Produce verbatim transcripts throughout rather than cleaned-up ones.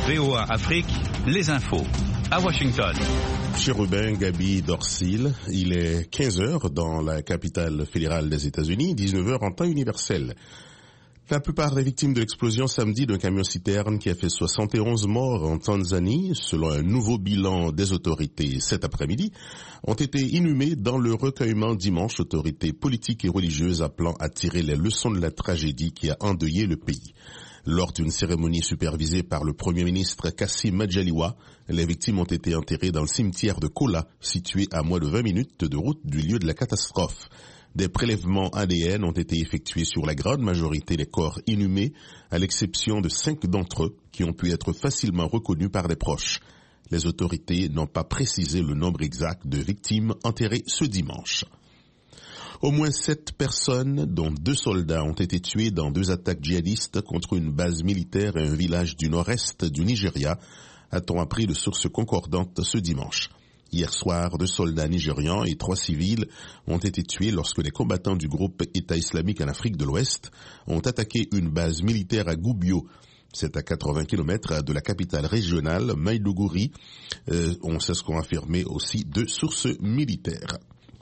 V O A Afrique, les infos. À Washington. Chérubin Gaby Dorsil, il est quinze heures dans la capitale fédérale des États-Unis, dix-neuf heures en temps universel. La plupart des victimes de l'explosion samedi d'un camion-citerne qui a fait soixante et onze morts en Tanzanie, selon un nouveau bilan des autorités cet après-midi, ont été inhumées dans le recueillement dimanche, autorités politiques et religieuses appelant à tirer les leçons de la tragédie qui a endeuillé le pays. Lors d'une cérémonie supervisée par le Premier ministre Kassim Majaliwa, les victimes ont été enterrées dans le cimetière de Kola, situé à moins de vingt minutes de route du lieu de la catastrophe. Des prélèvements A D N ont été effectués sur la grande majorité des corps inhumés, à l'exception de cinq d'entre eux qui ont pu être facilement reconnus par des proches. Les autorités n'ont pas précisé le nombre exact de victimes enterrées ce dimanche. Au moins sept personnes, dont deux soldats, ont été tués dans deux attaques djihadistes contre une base militaire et un village du nord-est du Nigeria, a-t-on appris de sources concordantes ce dimanche. Hier soir, deux soldats nigérians et trois civils ont été tués lorsque les combattants du groupe État islamique en Afrique de l'Ouest ont attaqué une base militaire à Goubio. C'est à quatre-vingts kilomètres de la capitale régionale, Maïdougouri. Euh, on sait ce qu'ont affirmé aussi deux sources militaires.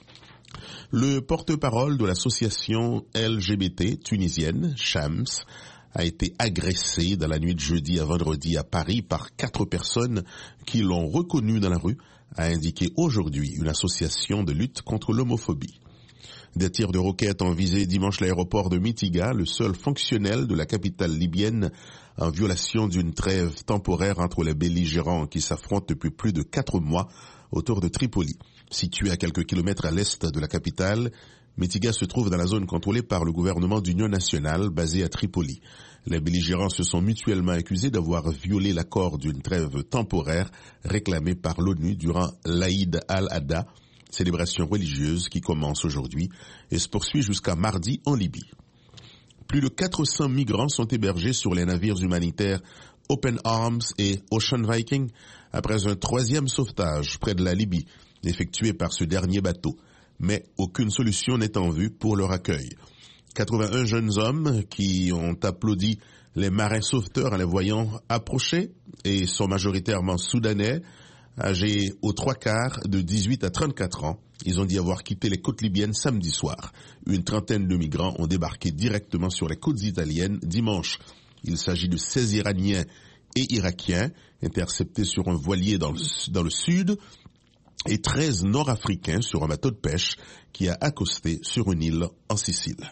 Le porte-parole de l'association L G B T tunisienne, Shams, a été agressé dans la nuit de jeudi à vendredi à Paris par quatre personnes qui l'ont reconnu dans la rue, a indiqué aujourd'hui une association de lutte contre l'homophobie. Des tirs de roquettes ont visé dimanche l'aéroport de Mitiga, le seul fonctionnel de la capitale libyenne, en violation d'une trêve temporaire entre les belligérants qui s'affrontent depuis plus de quatre mois autour de Tripoli. Situé à quelques kilomètres à l'est de la capitale, Mitiga se trouve dans la zone contrôlée par le gouvernement d'union nationale basé à Tripoli. Les belligérants se sont mutuellement accusés d'avoir violé l'accord d'une trêve temporaire réclamé par l'ONU durant l'Aïd al-Adha, célébration religieuse qui commence aujourd'hui et se poursuit jusqu'à mardi en Libye. Plus de quatre cents migrants sont hébergés sur les navires humanitaires Open Arms et Ocean Viking après un troisième sauvetage près de la Libye, effectué par ce dernier bateau. Mais aucune solution n'est en vue pour leur accueil. quatre-vingt-un jeunes hommes qui ont applaudi les marins sauveteurs en les voyant approcher et sont majoritairement soudanais, âgés aux trois quarts de dix-huit à trente-quatre ans. Ils ont dit avoir quitté les côtes libyennes samedi soir. Une trentaine de migrants ont débarqué directement sur les côtes italiennes dimanche. Il s'agit de seize Iraniens et Irakiens interceptés sur un voilier dans le, dans le sud et treize Nord-Africains sur un bateau de pêche qui a accosté sur une île en Sicile.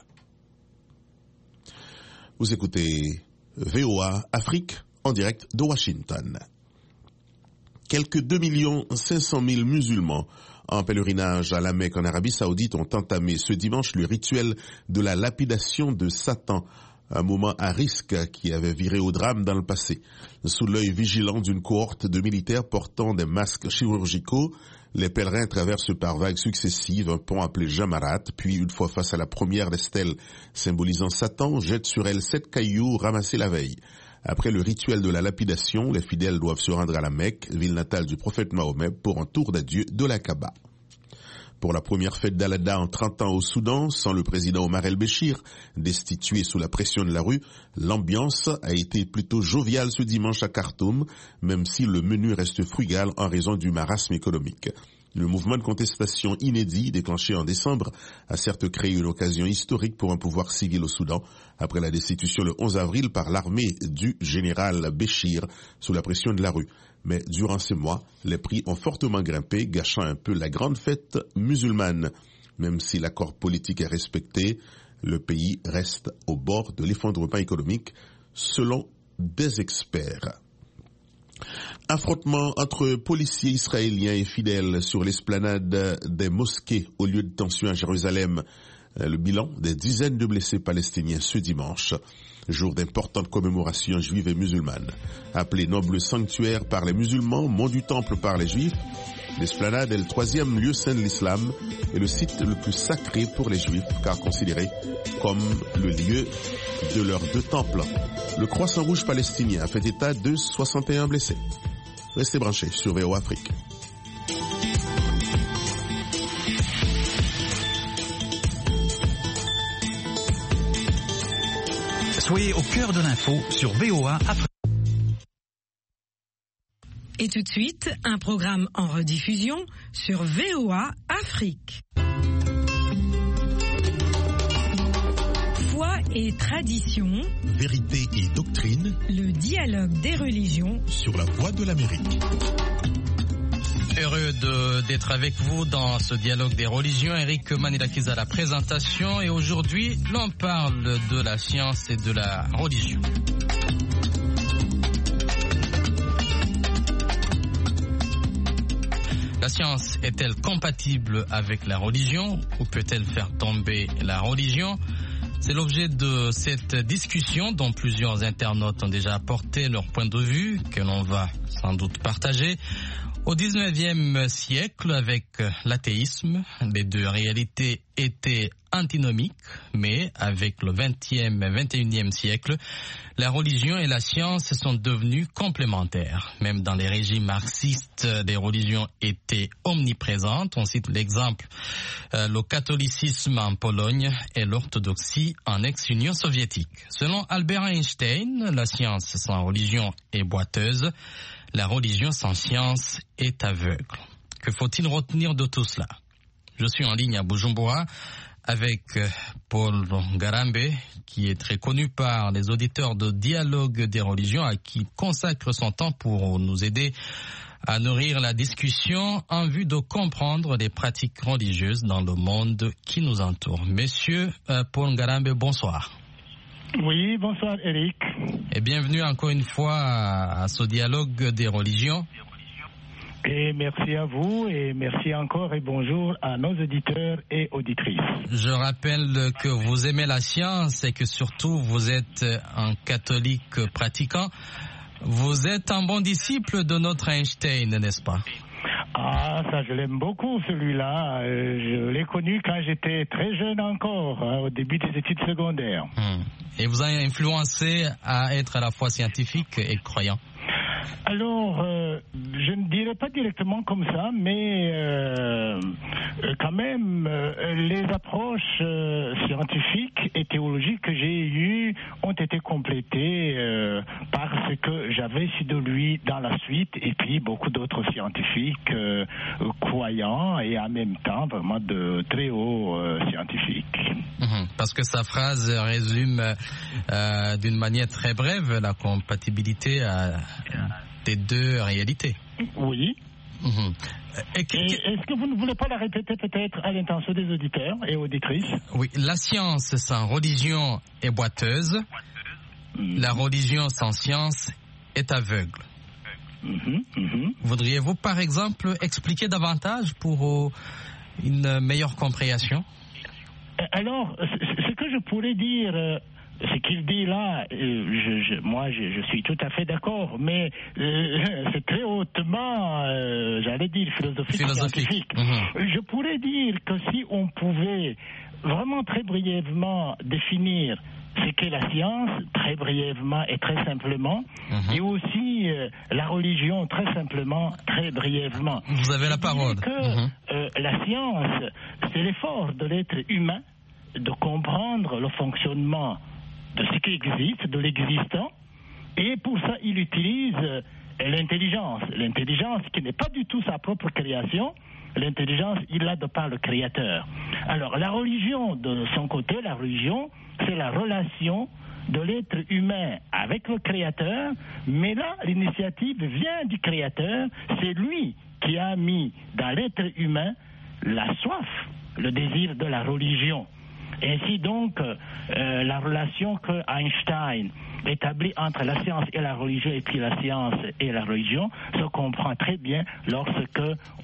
Vous écoutez V O A Afrique en direct de Washington. Quelques deux millions cinq cent mille musulmans en pèlerinage à la Mecque en Arabie Saoudite ont entamé ce dimanche le rituel de la lapidation de Satan, un moment à risque qui avait viré au drame dans le passé. Sous l'œil vigilant d'une cohorte de militaires portant des masques chirurgicaux, les pèlerins traversent par vagues successives un pont appelé Jamarat, puis une fois face à la première des stèles symbolisant Satan, jettent sur elle sept cailloux ramassés la veille. Après le rituel de la lapidation, les fidèles doivent se rendre à la Mecque, ville natale du prophète Mahomet, pour un tour d'adieu de la Kaaba. Pour la première fête d'Al-Adha en trente ans au Soudan, sans le président Omar el-Béchir, destitué sous la pression de la rue, l'ambiance a été plutôt joviale ce dimanche à Khartoum, même si le menu reste frugal en raison du marasme économique. Le mouvement de contestation inédit, déclenché en décembre, a certes créé une occasion historique pour un pouvoir civil au Soudan, après la destitution le onze avril par l'armée du général Béchir sous la pression de la rue. Mais durant ces mois, les prix ont fortement grimpé, gâchant un peu la grande fête musulmane. Même si l'accord politique est respecté, le pays reste au bord de l'effondrement économique, selon des experts. Affrontement entre policiers israéliens et fidèles sur l'esplanade des mosquées au lieu de tension à Jérusalem. Le bilan des dizaines de blessés palestiniens ce dimanche, jour d'importantes commémorations juives et musulmanes. Appelé noble sanctuaire par les musulmans, mont du temple par les juifs, l'esplanade est le troisième lieu saint de l'islam et le site le plus sacré pour les juifs, car considéré comme le lieu de leurs deux temples. Le Croissant Rouge palestinien a fait état de soixante et un blessés. Restez branchés sur V O A Afrique. Soyez au cœur de l'info sur V O A Afrique. Et tout de suite, un programme en rediffusion sur V O A Afrique. Foi et tradition, vérité et doctrine, le dialogue des religions sur la voie de l'Amérique. Heureux de, d'être avec vous dans ce dialogue des religions. Eric Manilakiz à la présentation et aujourd'hui, l'on parle de la science et de la religion. La science est-elle compatible avec la religion ou peut-elle faire tomber la religion ? C'est l'objet de cette discussion dont plusieurs internautes ont déjà apporté leur point de vue, que l'on va sans doute partager. Au dix-neuvième siècle, avec l'athéisme, les deux réalités étaient antinomiques, mais avec le vingtième et vingt et unième siècle, la religion et la science sont devenues complémentaires. Même dans les régimes marxistes, les religions étaient omniprésentes. On cite l'exemple, euh, le catholicisme en Pologne et l'orthodoxie en ex-Union soviétique. Selon Albert Einstein, la science sans religion est boiteuse. La religion sans science est aveugle. Que faut-il retenir de tout cela ? Je suis en ligne à Bujumbura avec Paul Ngarambe, qui est très connu par les auditeurs de Dialogue des religions, à qui consacre son temps pour nous aider à nourrir la discussion en vue de comprendre les pratiques religieuses dans le monde qui nous entoure. Monsieur euh, Paul Ngarambe, bonsoir. Oui, bonsoir Eric. Et bienvenue encore une fois à, à ce dialogue des religions. Et merci à vous et merci encore et bonjour à nos auditeurs et auditrices. Je rappelle que vous aimez la science et que surtout vous êtes un catholique pratiquant. Vous êtes un bon disciple de notre Einstein, n'est-ce pas ? Ah, ça je l'aime beaucoup celui-là. Euh, je l'ai connu quand j'étais très jeune encore, hein, au début des études secondaires. Hum. Et vous avez influencé à être à la fois scientifique et croyant ? Alors, euh, je ne dirais pas directement comme ça, mais euh, quand même, euh, les approches euh, scientifiques et théologiques que j'ai eues ont été complétées euh, par ce que j'avais su de lui dans la suite, et puis beaucoup d'autres scientifiques euh, croyants et en même temps vraiment de très hauts euh, scientifiques. Mmh, parce que sa phrase résume euh, d'une manière très brève la compatibilité à des deux réalités. Oui. Mmh. Et que, et est-ce que vous ne voulez pas la répéter peut-être à l'intention des auditeurs et auditrices ? Oui, la science sans religion est boiteuse, mmh. La religion sans science est aveugle. Mmh, mmh. Voudriez-vous par exemple expliquer davantage pour une meilleure compréhension ? Alors, ce que je pourrais dire, ce qu'il dit là, je, je, moi je, je suis tout à fait d'accord, mais euh, c'est très hautement, euh, j'allais dire, philosophique, philosophique. scientifique. Mmh. Je pourrais dire que si on pouvait vraiment très brièvement définir ce qu'est la science, très brièvement et très simplement, mmh. et aussi euh, la religion, très simplement, très brièvement. Vous avez la parole. Que mmh. euh, la science, c'est l'effort de l'être humain de comprendre le fonctionnement de ce qui existe, de l'existant, et pour ça, il utilise l'intelligence. L'intelligence qui n'est pas du tout sa propre création, l'intelligence, il l'a de par le Créateur. Alors, la religion, de son côté, la religion, c'est la relation de l'être humain avec le Créateur, mais là, l'initiative vient du Créateur, c'est lui qui a mis dans l'être humain la soif, le désir de la religion. Ainsi donc, euh, la relation que Einstein établit entre la science et la religion, et puis la science et la religion, se comprend très bien lorsque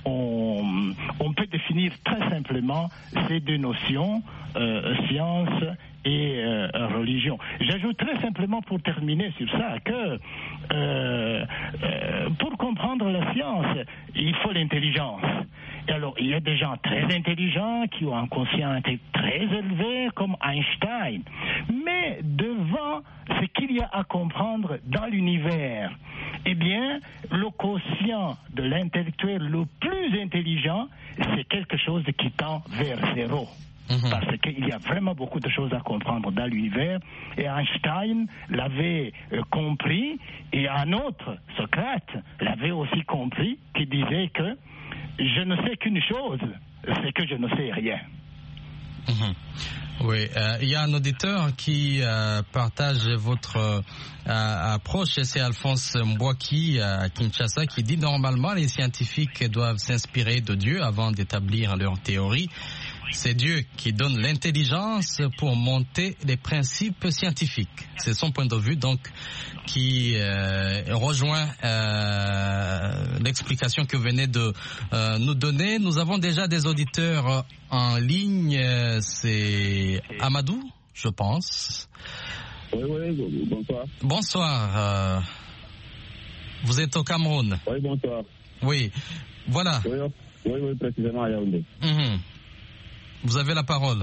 on, on peut définir très simplement ces deux notions, euh, science et euh, religion. J'ajoute très simplement pour terminer sur ça que euh, euh, pour comprendre la science, il faut l'intelligence. Et alors, il y a des gens très intelligents qui ont un quotient très élevé comme Einstein. Mais devant ce qu'il y a à comprendre dans l'univers, eh bien, le quotient de l'intellectuel le plus intelligent, c'est quelque chose qui tend vers zéro. Mmh. Parce qu'il y a vraiment beaucoup de choses à comprendre dans l'univers. Et Einstein l'avait euh, compris, et un autre, Socrate, l'avait aussi compris, qui disait que je ne sais qu'une chose, c'est que je ne sais rien. Mmh. Oui, euh, il y a un auditeur qui euh, partage votre euh, approche, c'est Alphonse Mbouaki à Kinshasa, qui dit normalement les scientifiques doivent s'inspirer de Dieu avant d'établir leur théorie. C'est Dieu qui donne l'intelligence pour monter les principes scientifiques. C'est son point de vue, donc, qui euh, rejoint euh, l'explication que vous venez de euh, nous donner. Nous avons déjà des auditeurs en ligne. C'est Amadou, je pense. Oui, oui, bonsoir. Bonsoir. Euh, vous êtes au Cameroun. Oui, bonsoir. Oui, voilà. Oui, oui, oui, précisément à Yaoundé. Mmh. Vous avez la parole.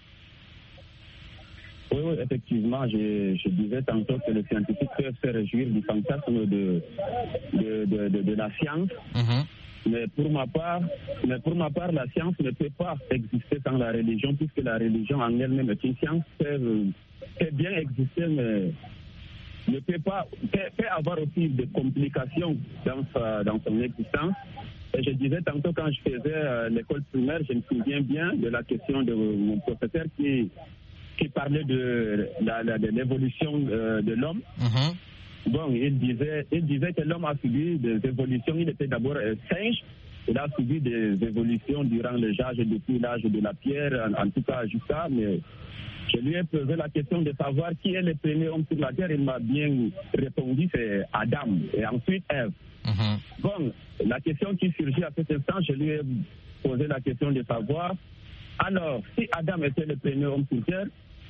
Oui, oui, effectivement, je, je disais tantôt que les scientifiques peuvent se réjouir du fantasme de, de, de, de, de la science. Mm-hmm. Mais pour ma part, mais pour ma part, la science ne peut pas exister sans la religion, puisque la religion en elle-même est une science, peut, peut bien exister, mais ne peut pas, peut, peut avoir aussi des complications dans sa, dans son existence. Et je disais tantôt, quand je faisais euh, l'école primaire, je me souviens bien de la question de mon professeur qui, qui parlait de, la, la, de l'évolution euh, de l'homme. Mm-hmm. Bon, il disait, il disait que l'homme a subi des évolutions. Il était d'abord un singe. Il a subi des évolutions durant les âges, depuis l'âge de la pierre, en, en tout cas jusqu'à. Mais je lui ai posé la question de savoir qui est le premier homme sur la terre. Il m'a bien répondu, c'est Adam. Et ensuite Ève. Mmh. Bon, la question qui surgit à cet instant, je lui ai posé la question de savoir, alors, si Adam était le premier homme sur terre,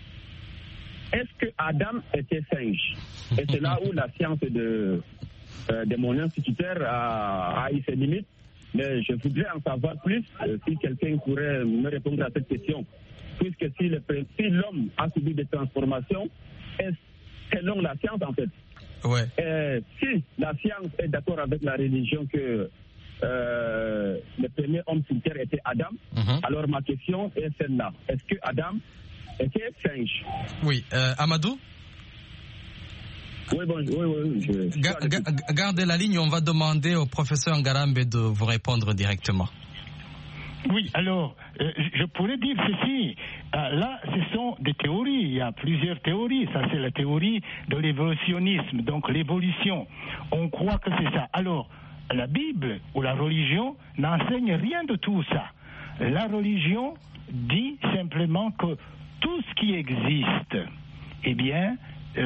est-ce que Adam était singe? Et c'est là où la science de, euh, de mon instituteur a, a eu ses limites. Mais je voudrais en savoir plus, euh, si quelqu'un pourrait me répondre à cette question. Puisque si, le, si l'homme a subi des transformations, est selon la science en fait. Ouais. Euh, si la science est d'accord avec la religion que euh, le premier homme sur terre était Adam, mm-hmm. alors ma question est celle-là. Est-ce que Adam était singe? Oui. Euh, Amadou? Oui, bon, oui, oui. Je, Ga- ga- gardez la ligne, on va demander au professeur Ngarambe de vous répondre directement. Oui, alors, euh, je pourrais dire ceci. Euh, là, ce sont des théories. Il y a plusieurs théories. Ça, c'est la théorie de l'évolutionnisme, donc l'évolution. On croit que c'est ça. Alors, la Bible ou la religion n'enseigne rien de tout ça. La religion dit simplement que tout ce qui existe, eh bien,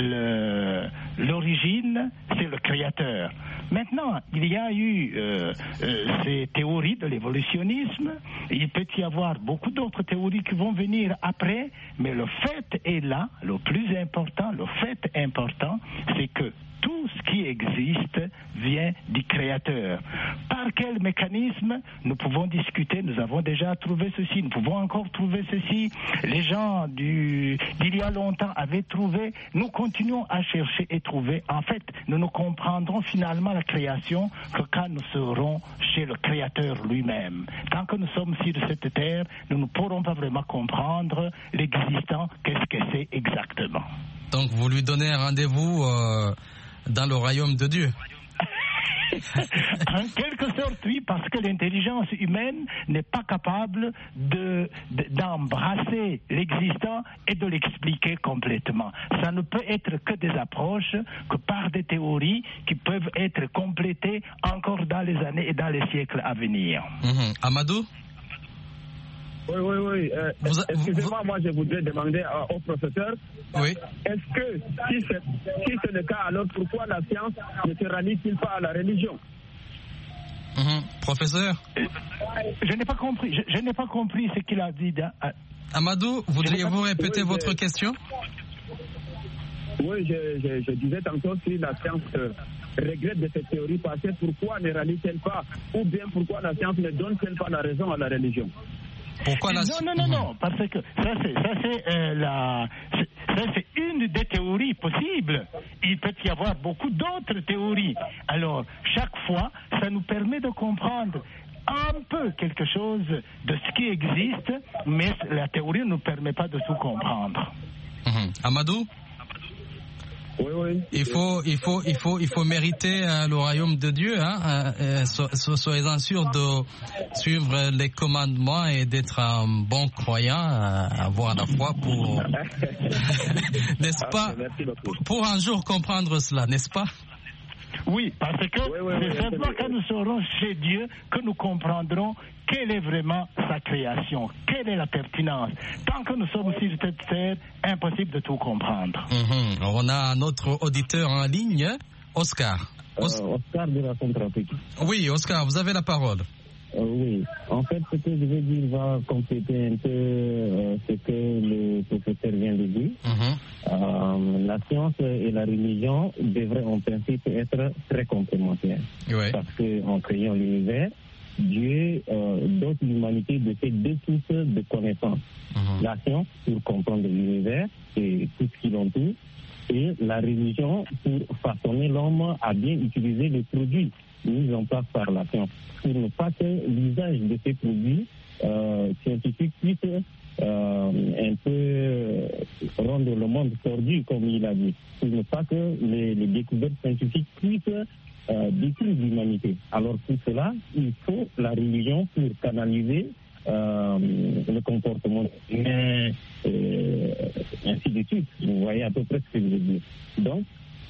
Le, l'origine, c'est le créateur. Maintenant, il y a eu euh, euh, ces théories de l'évolutionnisme. Il peut y avoir beaucoup d'autres théories qui vont venir après, mais le fait est là, le plus important, le fait important, c'est que tout ce qui existe vient du créateur. Par quel mécanisme? Nous pouvons discuter, nous avons déjà trouvé ceci, nous pouvons encore trouver ceci. Les gens du, d'il y a longtemps avaient trouvé, nous continuons à chercher et trouver. En fait, nous ne comprendrons finalement la création que quand nous serons chez le créateur lui-même. Tant que nous sommes sur cette terre, nous ne pourrons pas vraiment comprendre l'existant, qu'est-ce que c'est exactement. Donc vous lui donnez un rendez-vous euh, dans le royaume de Dieu. En quelque sorte, oui, parce que l'intelligence humaine n'est pas capable de, de, d'embrasser l'existant et de l'expliquer complètement. Ça ne peut être que des approches, que par des théories qui peuvent être complétées encore dans les années et dans les siècles à venir. Mmh. Amadou? Oui, oui, oui. Euh, vous, excusez-moi, vous... moi je voudrais demander euh, au professeur, oui. Est-ce que si c'est, si c'est le cas, alors pourquoi la science ne se rallie-t-il pas à la religion? Mmh. Professeur? Je n'ai pas compris, je, je n'ai pas compris ce qu'il a dit. Dans, euh... Amadou, voudriez-vous répéter oui, votre je... question? Oui, je, je, je disais tantôt si la science euh, regrette de cette théorie passée, pourquoi ne rallie-t-elle pas? Ou bien pourquoi la science ne donne-t-elle pas la raison à la religion? Pourquoi la... Non, non, non, non, parce que ça c'est, ça c'est euh, la, ça c'est une des théories possibles. Il peut y avoir beaucoup d'autres théories. Alors, chaque fois, ça nous permet de comprendre. un peu quelque chose de ce qui existe, mais la théorie ne nous permet pas de tout comprendre. Mmh. Amadou ? Oui, oui. Il faut, il faut, il faut, il faut mériter euh, le royaume de Dieu. Hein, euh, so, so, soyez-en sûrs de suivre les commandements et d'être un bon croyant, euh, avoir la foi pour, n'est-ce pas, pour, pour un jour comprendre cela, n'est-ce pas? Oui, parce que oui, oui, c'est oui, simplement oui. quand nous serons chez Dieu que nous comprendrons quelle est vraiment sa création, quelle est la pertinence. Tant que nous sommes sur cette terre, impossible de tout comprendre. Mmh. On a un autre auditeur en ligne, Oscar. Os- euh, Oscar de la Centrafrique. Oui, Oscar, vous avez la parole. Euh, oui, en fait, ce que je veux dire va compléter un peu euh, ce que le professeur vient de dire. Mmh. Euh, la science et la religion devraient en principe être très complémentaires. Oui. Parce qu'en créant l'univers, Dieu euh, dote l'humanité de ces deux sources de connaissances. Mmh. La science pour comprendre l'univers et tout ce qui l'entoure, et la religion pour façonner l'homme à bien utiliser les produits mis en place par la science, pour ne pas que l'usage de ces produits euh, scientifiques puisse euh, un peu rendre le monde tordu, comme il a dit, pour ne pas que les, les découvertes scientifiques puissent euh, détruire l'humanité. Alors pour cela, il faut la religion pour canaliser euh, le comportement humain, euh, ainsi de suite. Vous voyez à peu près ce que je veux dire. Donc,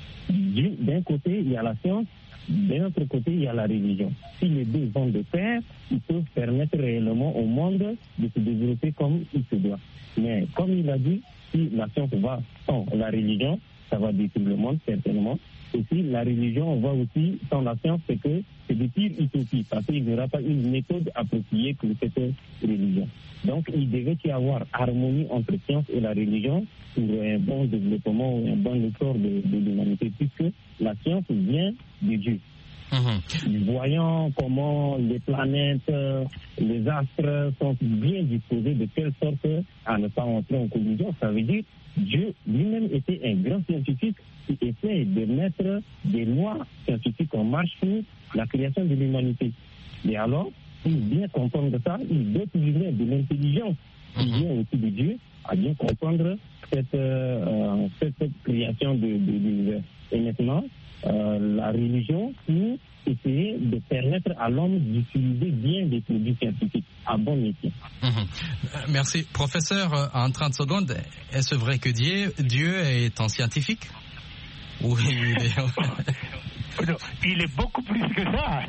d'un côté, il y a la science, d'un autre côté, il y a la religion. Si les deux vont de pair, ils peuvent permettre réellement au monde de se développer comme il se doit. Mais comme il a dit, si la science va sans la religion, ça va détruire le monde, certainement. Et si la religion va aussi sans la science, c'est que c'est de pire utopie, parce qu'il n'y aura pas une méthode appropriée pour cette religion. Donc, il devait y avoir harmonie entre science et la religion pour un bon développement ou un bon essor de, de l'humanité, puisque la science vient de Dieu. Mmh. Voyant comment les planètes, les astres sont bien disposés de telle sorte à ne pas entrer en collision, ça veut dire Dieu lui-même était un grand scientifique qui essaie de mettre des lois scientifiques en marche pour la création de l'humanité. Et alors, pour bien comprendre ça, il doit utiliser de l'intelligence qui vient aussi de Dieu à bien comprendre cette, euh, cette création de, de l'univers. Et maintenant, euh, la religion pour essayer de permettre à l'homme d'utiliser bien des produits scientifiques à bon métier. Mmh. Merci. Professeur, en trente secondes, est-ce vrai que Dieu, Dieu est un scientifique? Oui, il est... Non, il est beaucoup plus que ça.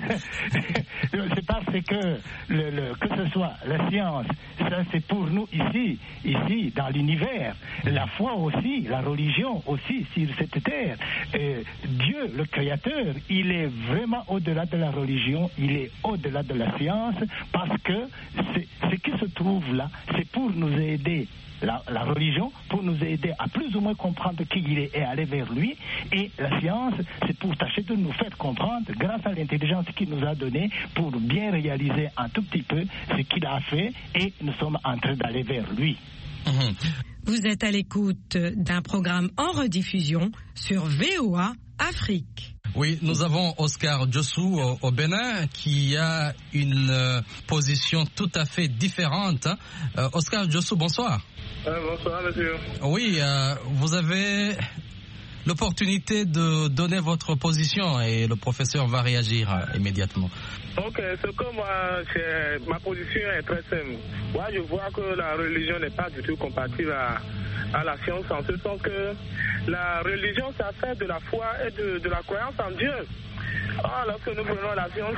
C'est parce que le, le, que ce soit la science, ça c'est pour nous ici, ici dans l'univers. La foi aussi, la religion aussi sur cette terre. Et Dieu, le Créateur, il est vraiment au-delà de la religion, il est au-delà de la science, parce que ce qui se trouve là, c'est pour nous aider. La, la religion pour nous aider à plus ou moins comprendre qui il est et aller vers lui, et la science c'est pour tâcher de nous faire comprendre grâce à l'intelligence qu'il nous a donnée pour bien réaliser un tout petit peu ce qu'il a fait, et nous sommes en train d'aller vers lui. Mmh. Vous êtes à l'écoute d'un programme en rediffusion sur V O A Afrique. Oui, nous avons Oscar Djossou au, au Bénin qui a une euh, position tout à fait différente. Euh, Oscar Djossou, bonsoir. Euh, bonsoir, monsieur. Oui, euh, vous avez l'opportunité de donner votre position et le professeur va réagir euh, immédiatement. Ok, ce que moi, ma position est très simple. Moi, je vois que la religion n'est pas du tout compatible à, à la science, en ce sens que la religion, ça fait de la foi et de, de la croyance en Dieu. Ah, lorsque nous prenons la science,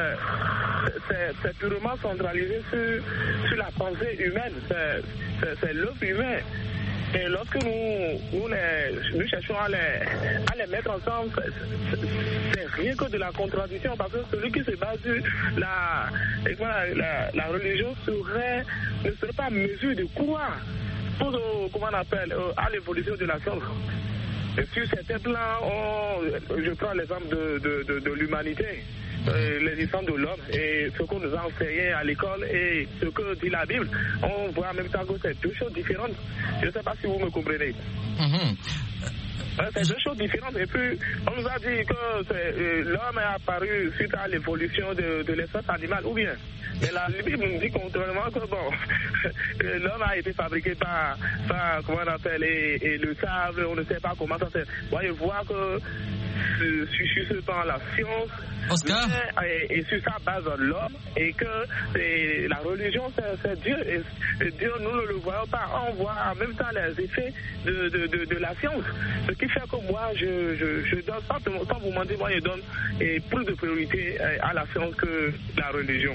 c'est purement centralisé sur, sur la pensée humaine, c'est l'œuvre humaine. Et lorsque nous, nous, les, nous cherchons à les, à les mettre ensemble, c'est rien que de la contradiction, parce que celui qui se base sur la, la, la religion serait, ne serait pas en mesure de croire pour, comment on appelle, à l'évolution de la science. Et sur certains plans, on, je prends l'exemple de, de, de, de l'humanité, euh, l'existence de l'homme et ce qu'on nous a enseigné à l'école et ce que dit la Bible. On voit en même temps que c'est deux choses différentes. Je ne sais pas si vous me comprenez. Mmh. C'est deux choses différentes. Et puis, on nous a dit que euh, l'homme est apparu suite à l'évolution de, de l'espèce animale, ou bien. Mais la Bible nous dit contrairement que bon, l'homme a été fabriqué par, par comment on appelle, et, et le sable, on ne sait pas comment ça se fait. Voyez, voir que sur, sur ce temps, la science Oscar et, et sur sa base l'homme, et que et la religion c'est Dieu, et, et Dieu nous ne le voyons pas, on voit en même temps les effets de, de, de, de la science, ce qui fait que moi je, je, je donne, sans, sans vous mentir, moi je donne et plus de priorité à la science que la religion.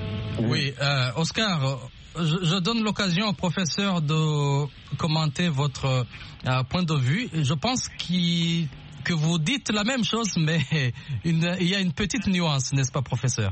Oui, euh, Oscar, je, je donne l'occasion au professeur de commenter votre euh, point de vue. Je pense qu'il que vous dites la même chose, mais une, il y a une petite nuance, n'est-ce pas, professeur?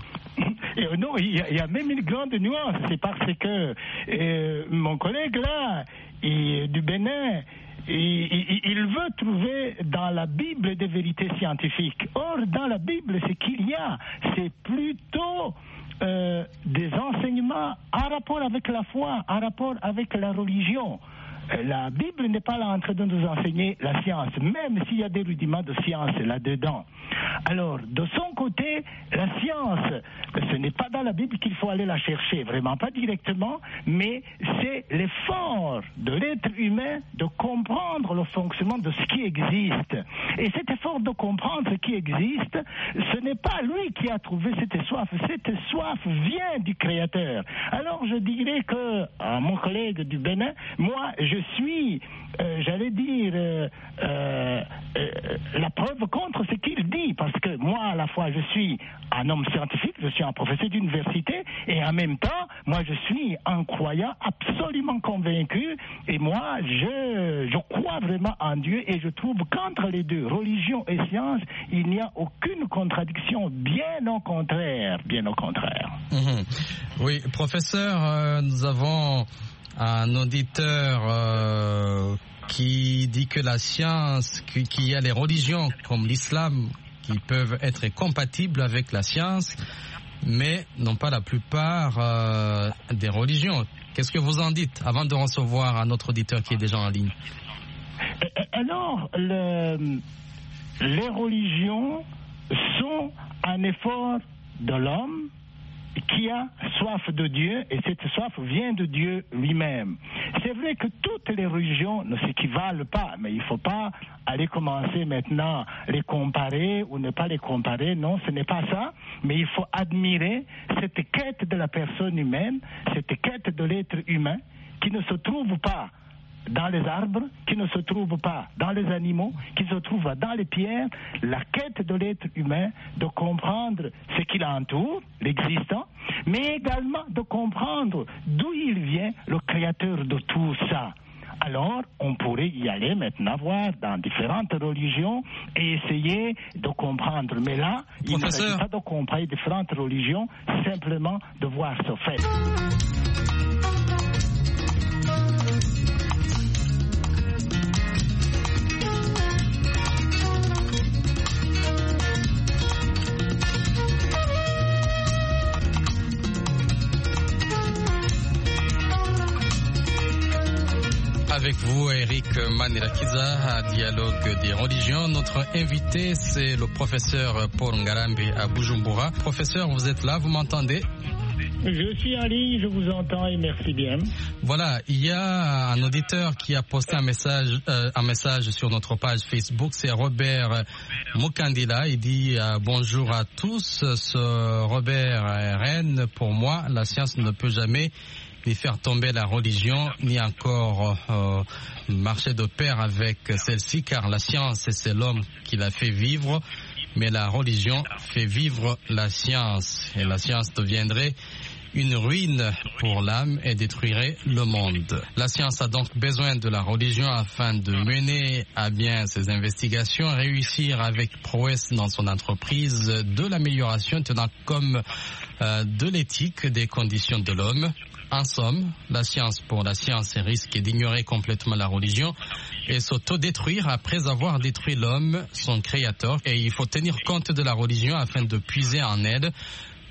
Et non, il y, a, il y a même une grande nuance. C'est parce que euh, mon collègue là, il, du Bénin, il, il, il veut trouver dans la Bible des vérités scientifiques. Or, dans la Bible, ce qu'il y a, c'est plutôt euh, des enseignements en rapport avec la foi, en rapport avec la religion. La Bible n'est pas là en train de nous enseigner la science, même s'il y a des rudiments de science là-dedans. Alors, de son côté, la science, ce n'est pas dans la Bible qu'il faut aller la chercher, vraiment pas directement, mais c'est l'effort de l'être humain de comprendre le fonctionnement de ce qui existe. Et cet effort de comprendre ce qui existe, ce n'est pas lui qui a trouvé cette soif, cette soif vient du Créateur. Alors, je dirais que, à mon collègue du Bénin, moi, je Je suis, euh, j'allais dire, euh, euh, euh, la preuve contre ce qu'il dit, parce que moi, à la fois, je suis un homme scientifique, je suis un professeur d'université, et en même temps, moi, je suis un croyant absolument convaincu, et moi, je, je crois vraiment en Dieu, et je trouve qu'entre les deux, religion et science, il n'y a aucune contradiction, bien au contraire, bien au contraire. Mmh. Oui, professeur, euh, nous avons un auditeur euh, qui dit que la science, qu'il y a les religions comme l'islam qui peuvent être compatibles avec la science, mais non pas la plupart euh, des religions. Qu'est-ce que vous en dites avant de recevoir un autre auditeur qui est déjà en ligne? Alors, le, les religions sont un effort de l'homme qui a soif de Dieu, et cette soif vient de Dieu lui-même. C'est vrai que toutes les religions ne s'équivalent pas, mais il ne faut pas aller commencer maintenant à les comparer ou ne pas les comparer, non, ce n'est pas ça, mais il faut admirer cette quête de la personne humaine, cette quête de l'être humain qui ne se trouve pas dans les arbres, qui ne se trouvent pas dans les animaux, qui se trouvent dans les pierres, la quête de l'être humain, de comprendre ce qui l'entoure, l'existant, mais également de comprendre d'où il vient, le créateur de tout ça. Alors, on pourrait y aller maintenant, voir dans différentes religions et essayer de comprendre. Mais là, Professeur, il ne s'agit pas de comprendre différentes religions, simplement de voir ce fait. Avec vous, Eric Manirakiza, à Dialogue des religions. Notre invité, c'est le professeur Paul Ngarambe à Bujumbura. Professeur, vous êtes là, vous m'entendez? Je suis en ligne, je vous entends et merci bien. Voilà, il y a un auditeur qui a posté un message, euh, un message sur notre page Facebook, c'est Robert Mukandila. Il dit euh, bonjour à tous. Ce Robert Rennes, pour moi, la science ne peut jamais ni faire tomber la religion, ni encore euh, marcher de pair avec celle-ci, car la science, c'est l'homme qui la fait vivre, mais la religion fait vivre la science. Et la science deviendrait une ruine pour l'âme et détruirait le monde. La science a donc besoin de la religion afin de mener à bien ses investigations, réussir avec prouesse dans son entreprise de l'amélioration tenant compte euh, de l'éthique des conditions de l'homme. En somme, la science pour la science risque d'ignorer complètement la religion et s'autodétruire après avoir détruit l'homme, son créateur. Et il faut tenir compte de la religion afin de puiser en elle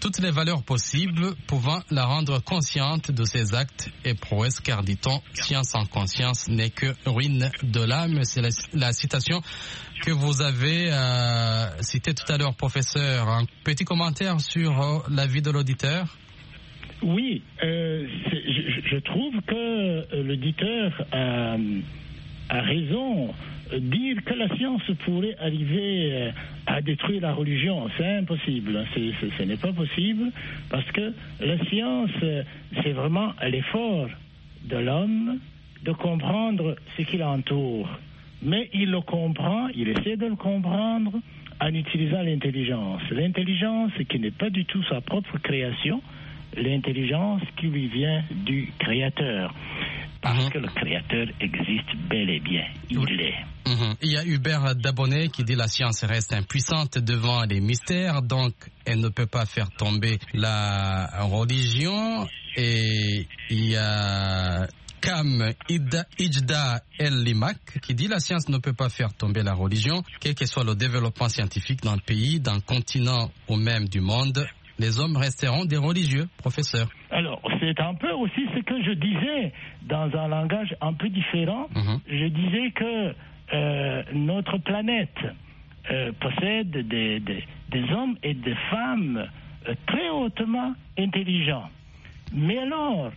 toutes les valeurs possibles pouvant la rendre consciente de ses actes et prouesses, car dit-on, science sans conscience n'est que ruine de l'âme. C'est la, la citation que vous avez euh, citée tout à l'heure, professeur. Un petit commentaire sur euh, la vie de l'auditeur? Oui, euh, je, je trouve que l'auditeur a, a raison. Dire que la science pourrait arriver à détruire la religion, c'est impossible. C'est, c'est, ce n'est pas possible, parce que la science, c'est vraiment l'effort de l'homme de comprendre ce qui l'entoure. Mais il le comprend, il essaie de le comprendre en utilisant l'intelligence. L'intelligence qui n'est pas du tout sa propre création, l'intelligence qui lui vient du Créateur. Parce mmh. que le Créateur existe bel et bien. Il oui. l'est. Mmh. Il y a Hubert Dabonnet qui dit la science reste impuissante devant les mystères, donc elle ne peut pas faire tomber la religion. Et il y a Kam Ijda El Limak qui dit la science ne peut pas faire tomber la religion, quel que soit le développement scientifique d'un pays, d'un continent ou même du monde. Les hommes resteront des religieux, professeur. Alors, c'est un peu aussi ce que je disais dans un langage un peu différent. Mmh. Je disais que euh, notre planète euh, possède des, des, des hommes et des femmes euh, très hautement intelligents. Mais alors,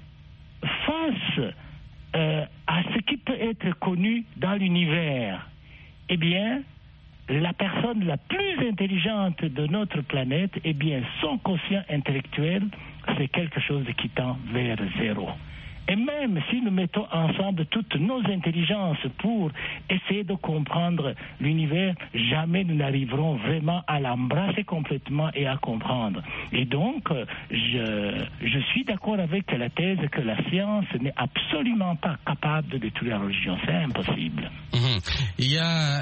face euh, à ce qui peut être connu dans l'univers, eh bien, la personne la plus intelligente de notre planète, eh bien, son quotient intellectuel, c'est quelque chose qui tend vers zéro. Et même si nous mettons ensemble toutes nos intelligences pour essayer de comprendre l'univers, jamais nous n'arriverons vraiment à l'embrasser complètement et à comprendre. Et donc, je, je suis d'accord avec la thèse que la science n'est absolument pas capable de détruire la religion. C'est impossible. Mmh. Il y a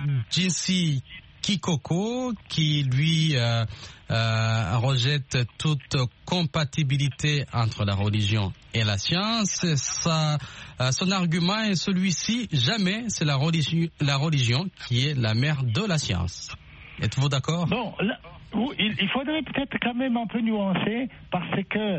Jinsi Kikoko qui, lui, euh, euh, rejette toute compatibilité entre la religion et la science. Sa, euh, son argument est celui-ci: jamais c'est la religion, la religion qui est la mère de la science. Êtes-vous d'accord? Bon, là, il, il faudrait peut-être quand même un peu nuancer, parce que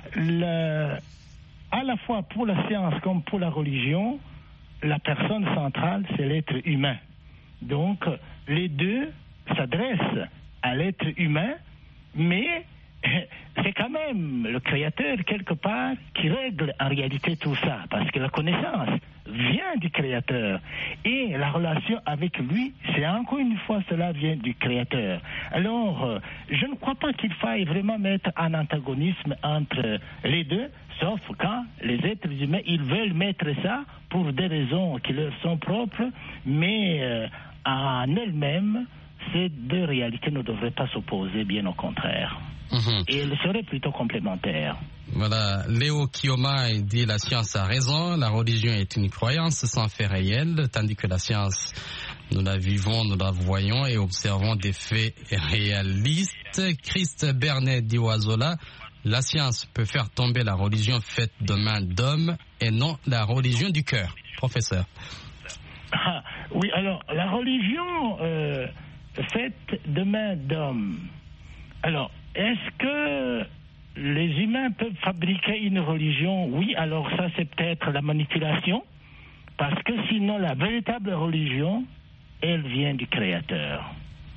le, à la fois pour la science comme pour la religion, la personne centrale, c'est l'être humain. Donc, les deux s'adressent à l'être humain, mais c'est quand même le Créateur, quelque part, qui règle en réalité tout ça, parce que la connaissance vient du Créateur, et la relation avec lui, c'est encore une fois, cela vient du Créateur. Alors, je ne crois pas qu'il faille vraiment mettre un antagonisme entre les deux, sauf quand les êtres humains, ils veulent mettre ça pour des raisons qui leur sont propres, mais euh, en elles-mêmes, ces deux réalités ne devraient pas s'opposer, bien au contraire. Mmh. Et elles seraient plutôt complémentaires. Voilà, Léo Kioma dit la science a raison, la religion est une croyance sans fait réel, tandis que la science, nous la vivons, nous la voyons et observons des faits réalistes. Christ Bernet dit Oizola, la science peut faire tomber la religion faite de main d'homme et non la religion du cœur. Professeur. Ah, oui, alors, la religion euh, faite de main d'homme. Alors, est-ce que les humains peuvent fabriquer une religion? Oui, alors ça, c'est peut-être la manipulation, parce que sinon, la véritable religion, elle vient du Créateur.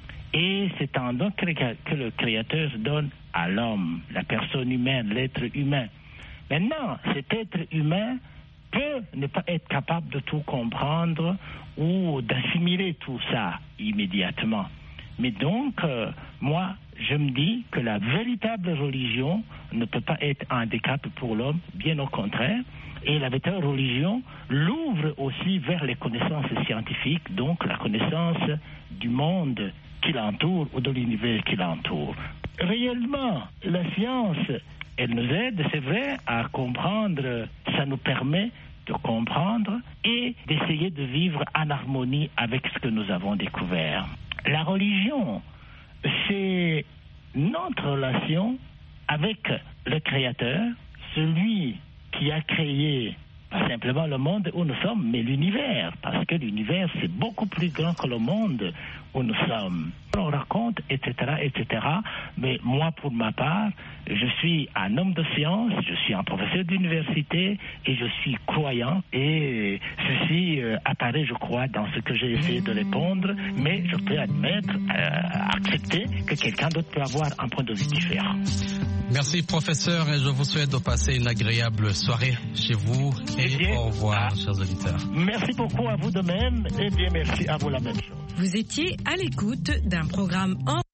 Et c'est en donc que le Créateur donne à l'homme, la personne humaine, l'être humain. Maintenant, cet être humain peut ne pas être capable de tout comprendre ou d'assimiler tout ça immédiatement. Mais donc, euh, moi, je me dis que la véritable religion ne peut pas être un handicap pour l'homme, bien au contraire. Et la véritable religion l'ouvre aussi vers les connaissances scientifiques, donc la connaissance du monde qui l'entoure ou de l'univers qui l'entoure. Réellement, la science, elle nous aide, c'est vrai, à comprendre, ça nous permet de comprendre et d'essayer de vivre en harmonie avec ce que nous avons découvert. La religion, c'est notre relation avec le Créateur, celui qui a créé pas simplement le monde où nous sommes, mais l'univers, parce que l'univers, c'est beaucoup plus grand que le monde où nous sommes. On raconte, et cetera, et cetera. Mais moi, pour ma part, je suis un homme de science, je suis un professeur d'université et je suis croyant. Et ceci euh, apparaît, je crois, dans ce que j'ai essayé de répondre. Mais je peux admettre, euh, accepter que quelqu'un d'autre peut avoir un point de vue différent. Merci, professeur, et je vous souhaite de passer une agréable soirée chez vous. Et bien, au revoir, ah, chers auditeurs. Merci beaucoup à vous de même, et bien merci à vous la même chose. Vous étiez à l'écoute d'un programme en